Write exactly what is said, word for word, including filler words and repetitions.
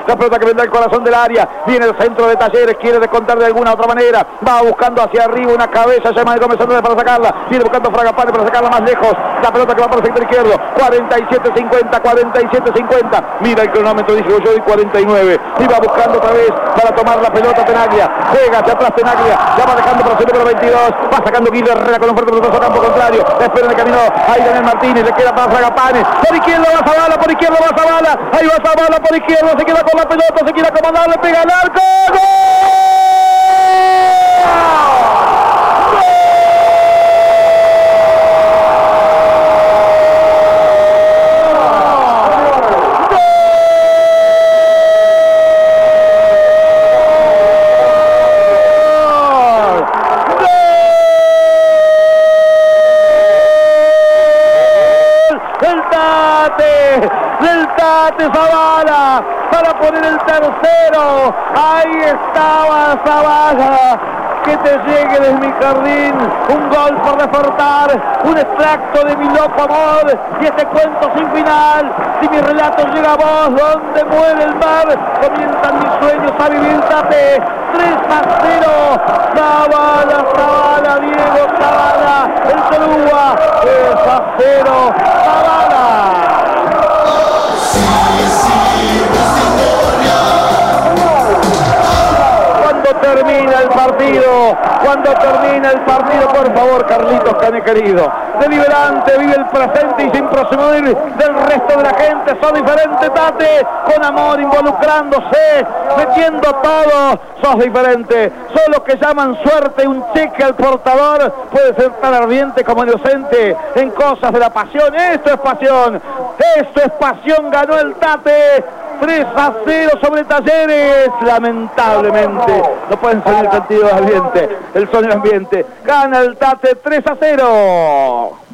La pelota que vendrá al corazón del área. Viene el centro de Talleres. Quiere descontar de alguna otra manera. Va buscando hacia arriba una cabeza. Llama de Gómez Andrade para sacarla. Viene buscando Fragapane para sacarla más lejos. La pelota que va para el sector izquierdo. cuarenta y siete cincuenta. cuarenta y siete cincuenta. Mira el cronómetro. Dije yo y cuarenta y nueve. Iba buscando otra vez para tomar la pelota Tenaglia. Juega hacia atrás Tenaglia. Ya va dejando para el número veintidós. Va sacando Guido Herrera con un fuerte pelotazo a campo contrario. Espera en el camino. Ahí Daniel Martínez. Le queda para Fragapane. Por izquierda va Zavala. Por izquierda va Zavala. Ahí va Zavala por izquierda. Se queda con la pelota. Se quiere acomodar. Le pega al arco. ¡Gol! Del Tate Zavala para poner el tercero. Ahí estaba Zavala. Que te llegue desde mi jardín un gol por despertar, un extracto de mi loco amor y este cuento sin final. Si mi relato llega a vos, donde muere el mar, comienzan mis sueños a vivir. Tate, tres a cero. Zavala, Zavala, Diego Zavala, el Colúa, tres a cero. Zavala. Termina el partido, cuando termina el partido, por favor, Carlitos Cané querido, deliberante, vive el presente y sin presumir del resto de la gente, sos diferente, Tate, con amor, involucrándose, metiendo todo, sos diferente, sos lo que llaman suerte, un cheque al portador, puede ser tan ardiente como inocente en cosas de la pasión. Esto es pasión, esto es pasión, ganó el Tate. tres a cero sobre Talleres, lamentablemente no pueden ser el sentido de ambiente, el sonido ambiente, gana el Tate tres a cero.